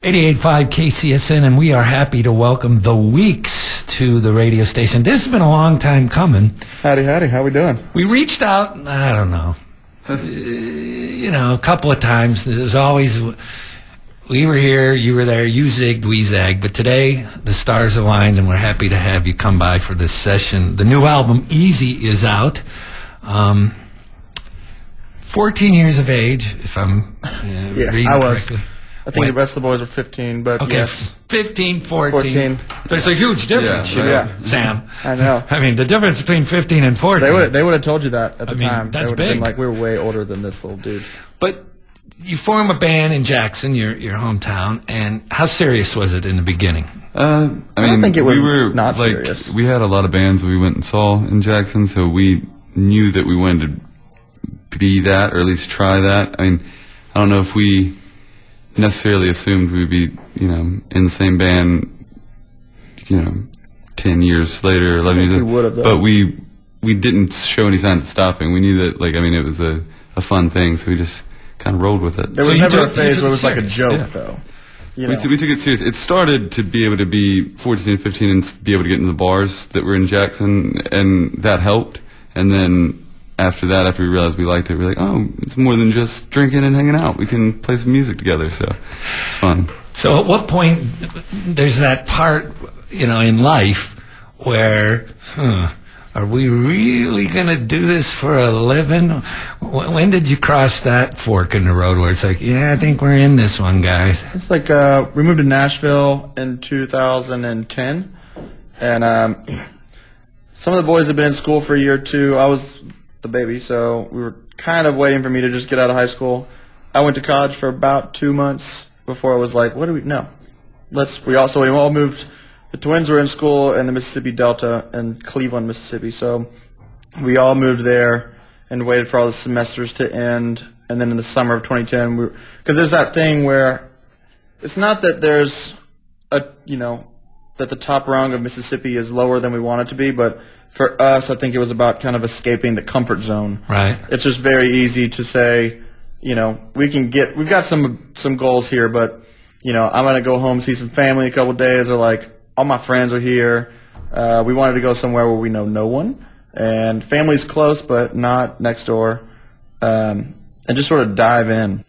88.5 KCSN, and we are happy to welcome the Weeks to the radio station. This has been a long time coming. Howdy. How we doing? We reached out, I don't know, a couple of times. There's always, we were here, you were there, you zigged, we zagged. But today, the stars aligned, and we're happy to have you come by for this session. The new album, Easy, is out. 14 years of age, if I'm reading I was. correctly. I think the rest of the boys were 15, but okay, yes. 15, 14. There's a huge difference, Sam. I know. I mean, the difference between 15 and 14. They would have told you that at the time. That's they would big. have been like, we were way older than this little dude. But you form a band in Jackson, your hometown, and how serious was it in the beginning? I don't think it was not serious. We had a lot of bands we went and saw in Jackson, so we knew that we wanted to be that, or at least try that. I mean, I don't know if we necessarily assumed we would be, in the same band, 10 years later, 11 years later. We would have, though. But we didn't show any signs of stopping. We knew that, it was a fun thing, so we just kind of rolled with it. There was never a phase where it was like a joke, though. We took it serious. It started to be able to be 14 and 15 and be able to get into the bars that were in Jackson, and that helped. And then after that, after we realized we liked it, we were like, oh, it's more than just drinking and hanging out. We can play some music together, so it's fun. So at what point, there's that part, in life where, are we really going to do this for a living? When did you cross that fork in the road where it's like, I think we're in this one, guys? It's like we moved to Nashville in 2010, and some of the boys had been in school for a year or two. I was the baby, so we were kind of waiting for me to just get out of high school. I went to college for about 2 months before I was like, we all moved. The twins were in school in the Mississippi Delta in Cleveland, Mississippi, so we all moved there and waited for all the semesters to end. And then in the summer of 2010, because there's that thing where it's not that there's that the top rung of Mississippi is lower than we want it to be, but for us, I think it was about kind of escaping the comfort zone. Right. It's just very easy to say, we've got some goals here, but, I'm going to go home, see some family a couple days, or all my friends are here. We wanted to go somewhere where we know no one, and family's close, but not next door, and just sort of dive in.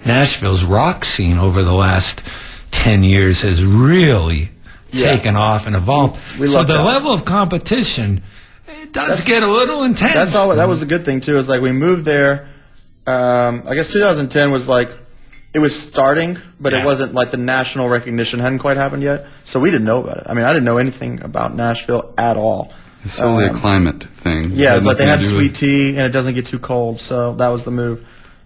Nashville's rock scene over the last 10 years has really taken off and evolved. We so love the that. level of competition, it does get a little intense. That's all. That was a good thing too. Is like we moved there. I guess 2010 was like it was starting, but it wasn't like the national recognition hadn't quite happened yet. So we didn't know about it. I mean, I didn't know anything about Nashville at all. It's solely a climate thing. Yeah, it's like they have nothing to do sweet with- tea and it doesn't get too cold, so that was the move.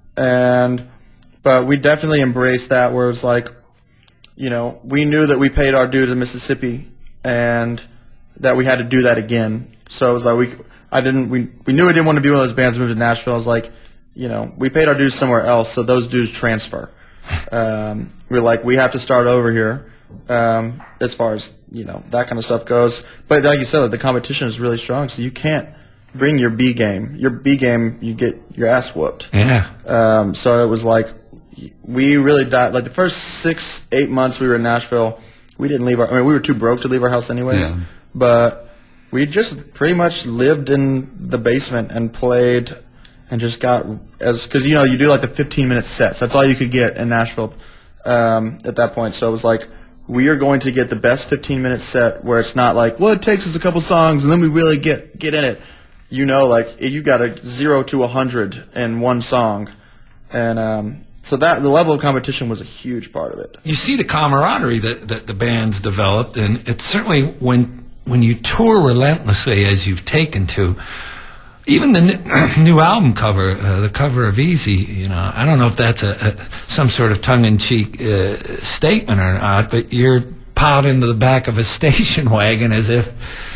But we definitely embraced that, where it's like, you know, we knew that we paid our dues in Mississippi and that we had to do that again. So it was like we knew we didn't want to be one of those bands that moved to Nashville. I was like, you know, we paid our dues somewhere else, so those dues transfer. We're like, we have to start over here, as far as, you know, that kind of stuff goes. But like you said, the competition is really strong, so you can't bring your B game. Your B game, you get your ass whooped. Yeah. So it was like, we really died. Like the first 6-8 months we were in Nashville, we didn't leave we were too broke to leave our house anyways. Yeah. But we just pretty much lived in the basement and played and just got because, you know, you do like the 15-minute sets. That's all you could get in Nashville at that point. So it was like, we are going to get the best 15-minute set where it's not like, well, it takes us a couple songs and then we really get in it. You know, like you got a 0 to 100 in one song. And so that the level of competition was a huge part of it. You see the camaraderie that the band's developed, and it's certainly when you tour relentlessly as you've taken to. Even the new album cover, the cover of Easy, you know, I don't know if that's some sort of tongue-in-cheek statement or not, but you're piled into the back of a station wagon as if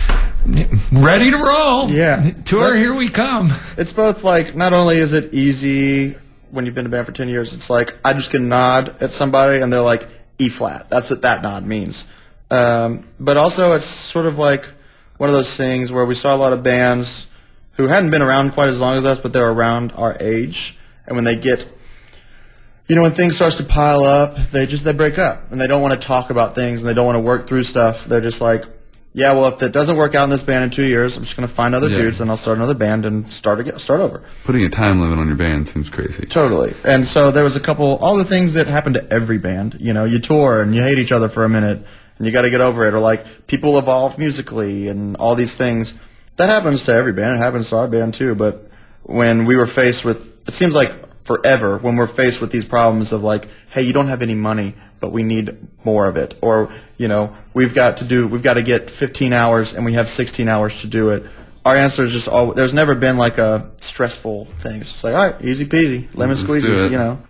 ready to roll. Yeah. Tour, here we come. It's both like, not only is it easy when you've been in a band for 10 years, it's like I just can nod at somebody and they're like, E flat. That's what that nod means. But also it's sort of like one of those things where we saw a lot of bands who hadn't been around quite as long as us, but they're around our age. And when they get, you know, when things starts to pile up, they break up and they don't want to talk about things and they don't want to work through stuff. They're just like, yeah, well, if it doesn't work out in this band in 2 years, I'm just going to find other dudes and I'll start another band and start over. Putting a time limit on your band seems crazy. Totally. And so there was all the things that happen to every band. You know, you tour and you hate each other for a minute and you got to get over it. Or like people evolve musically and all these things. That happens to every band. It happens to our band too. But when we were faced with, it seems like forever, when we're faced with these problems of like, hey, you don't have any money, but we need more of it. Or, you know, we've got to get 15 hours and we have 16 hours to do it. Our answer is just there's never been like a stressful thing. It's just like, all right, easy peasy, lemon Let's squeezy, do it. you know.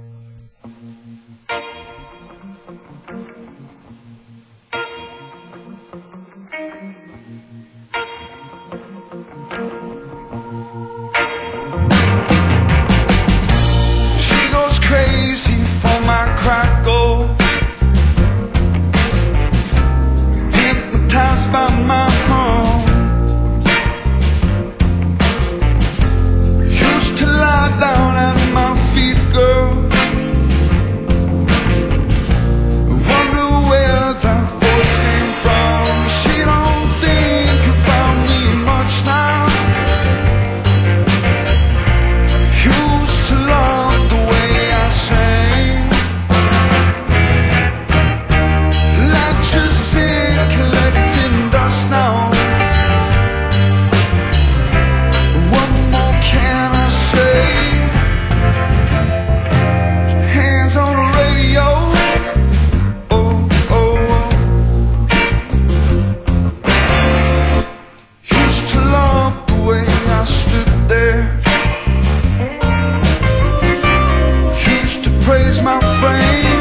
She goes crazy for my crack gold, hypnotized by my home. Used to lie down at my feet, girl. Wonder where that voice came from. She don't think about me much now. Used to love the way I sang. Like just sit collecting dust now. What more can I say? Hands on the radio. Oh, oh, oh. Used to love the way I stood there. Used to praise my frame.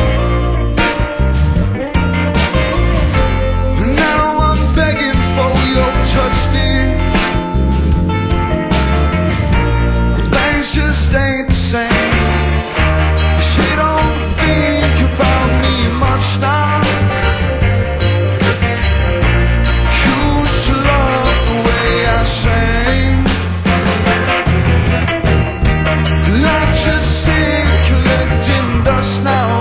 Now I'm begging for your touch, dear. Things just ain't the same. She don't think about me much now. Used to love the way I sang. Like just sit collecting dust now.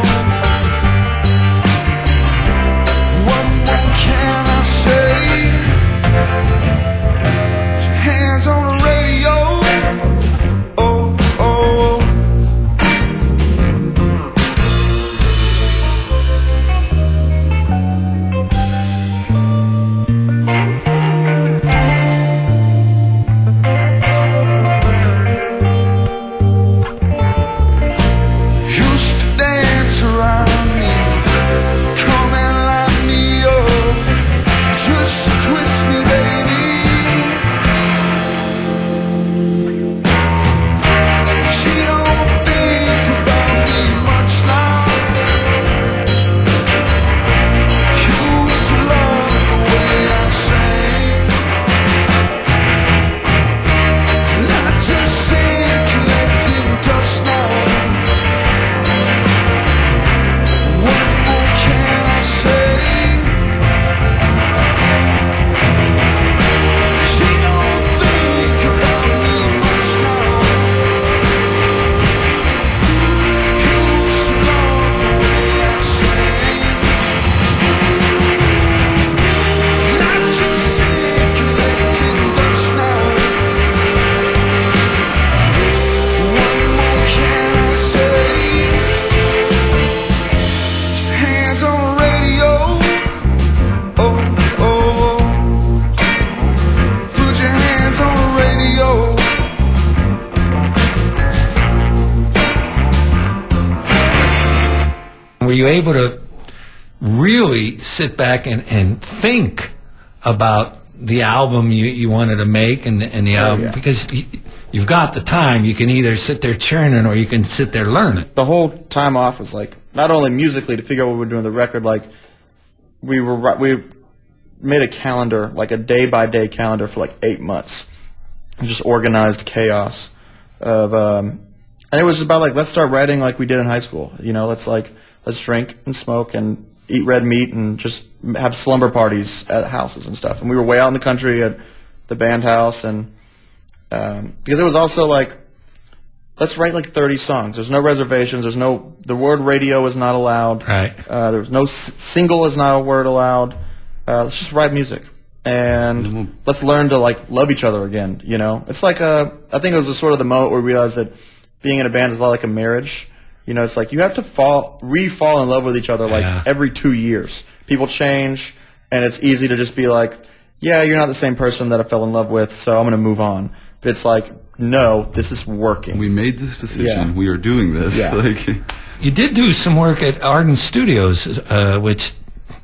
were you able to really sit back and think about the album you wanted to make and the album? yeah. Because you've got the time. You can either sit there churning or you can sit there learning. The whole time off was like not only musically to figure out what we were doing with the record, like we made a calendar, like a day by day calendar for like 8 months, just organized chaos of, and it was just about like let's start writing like we did in high school. You know, let's drink and smoke and eat red meat and just have slumber parties at houses and stuff. And we were way out in the country at the band house, and because it was also like, let's write like 30 songs. There's no reservations. The word radio is not allowed. Right. There was no single is not a word allowed. Let's just write music and let's learn to like love each other again. You know, it's like I think it was sort of the moment where we realized that being in a band is a lot like a marriage. You know, it's like you have to fall in love with each other like every 2 years. People change, and it's easy to just be like, yeah, you're not the same person that I fell in love with, so I'm going to move on. But it's like, no, this is working. We made this decision. Yeah. We are doing this. Yeah. Like, You did do some work at Arden Studios, which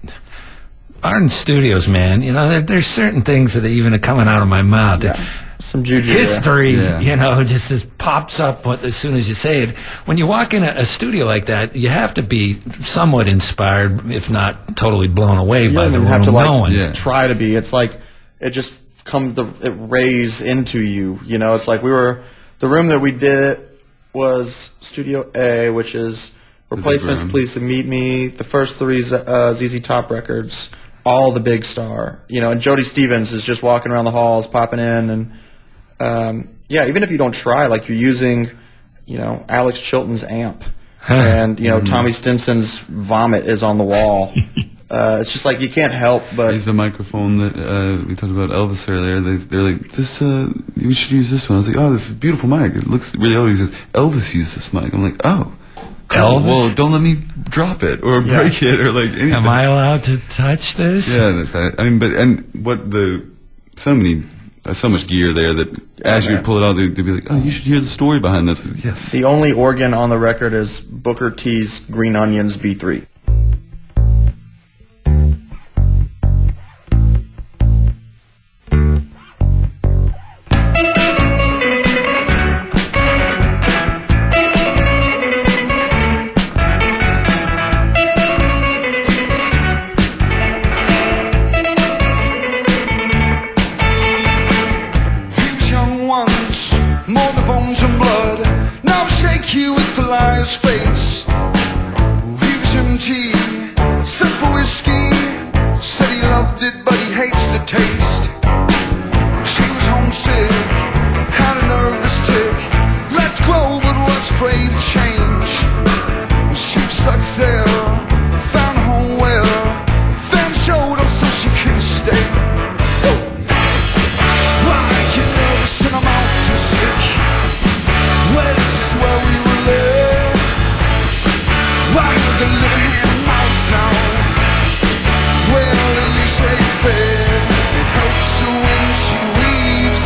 Arden Studios, man, you know, there's certain things that even are coming out of my mouth. Yeah. Some juju there. History, Yeah. you know, just pops up as soon as you say it. When you walk in a studio like that, you have to be somewhat inspired, if not totally blown away You by don't the even room have to like knowing. Yeah. try to be. It's like it just it rays into you. You know, it's like the room that we did it was Studio A, which is Replacements, room. Please to Meet Me, the first 3 ZZ Top records, all the Big Star. You know, and Jody Stevens is just walking around the halls, popping in, and yeah, even if you don't try, like you're using, you know, Alex Chilton's amp, and you know Tommy Stinson's vomit is on the wall. It's just like you can't help but. use the microphone that we talked about Elvis earlier. They're like, this, we should use this one. I was like, oh, this is a beautiful mic. It looks really old. He says, Elvis used this mic. I'm like, oh, cool. Elvis? Well, don't let me drop it or break it or like anything. Am I allowed to touch this? Yeah, I mean, so much gear there that as you man. pull it out, they'd be like, oh, you should hear the story behind this. Yes. The only organ on the record is Booker T's Green Onions B3. These young ones, more the bones and blood. Now shake you with the liar's face. He was empty, sent for whiskey. Said he loved it, but he hates the taste. She was homesick, had a nervous tick. Let's grow, but was afraid to change. She was stuck there, found a home where fans showed up so she couldn't stay. Why get nervous and I'm often sick? Well, this is where we will live. Why have the little hand mouth now? Well, at least they fair. It helps her when she weeps.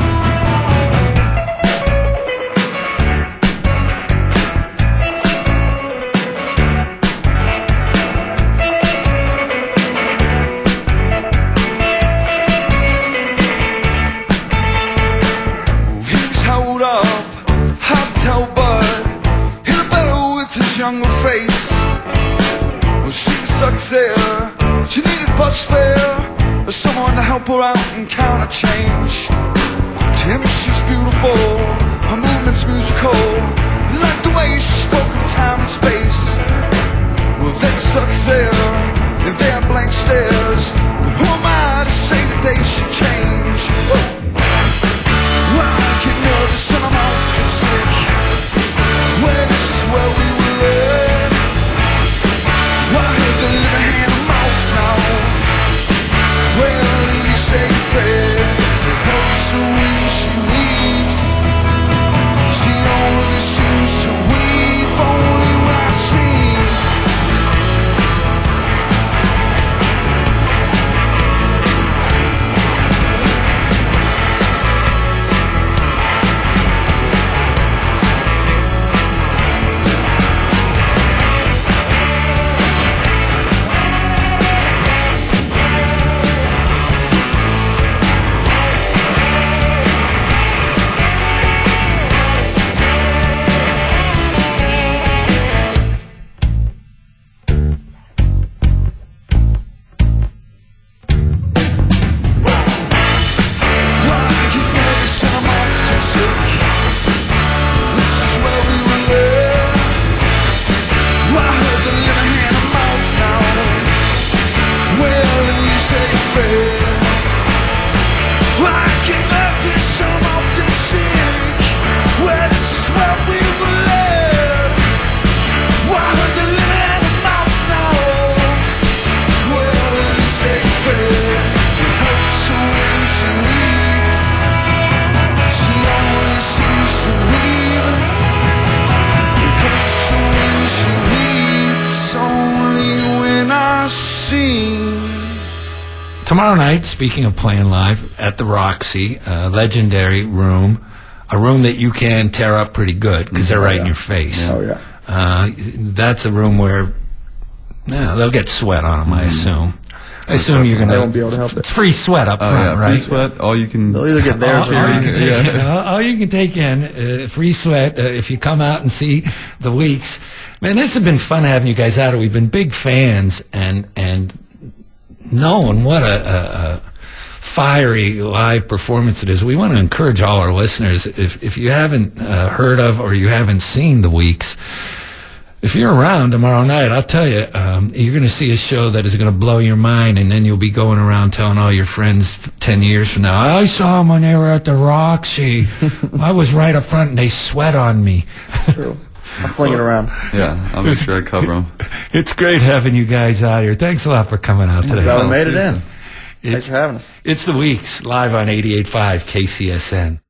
He's held up, hard to tell, but he'll better with his younger face. Well, she was stuck there, she needed bus fare, or someone to help her out and counter change. To him, she's beautiful, her movement's musical, like the way she spoke of time and space. Well, they were stuck there, in their blank stares. But who am I to say that they should change? Well, I get nervous and I'm often sick. Well, this is where we will live. Well, I heard the little hand and mouth now. Well, at least they fair. It helps her when she weeps. She only seems to weep on tomorrow night, speaking of playing live, at the Roxy, legendary room, a room that you can tear up pretty good because they're right in your face. Oh, yeah. That's a room where they'll get sweat on them, I assume. I assume you're going to... They won't be able to help it. It's free sweat up front, yeah, right? free sweat, all you can... They'll either get theirs or mine. All you can take in, free sweat, if you come out and see the Weeks. Man, this has been fun having you guys out. We've been big fans, and knowing what a fiery live performance it is. We want to encourage all our listeners, if you haven't heard of or you haven't seen the Weeks, if you're around tomorrow night, I'll tell you, you're going to see a show that is going to blow your mind, and then you'll be going around telling all your friends 10 years from now, I saw them when they were at the Roxy. I was right up front, and they sweat on me. True. I'll fling it around. Yeah, I'll make sure I cover them. It's great having you guys out here. Thanks a lot for coming out today. Glad we made it in. Thanks It's, for having us. it's the Weeks, live on 88.5 KCSN.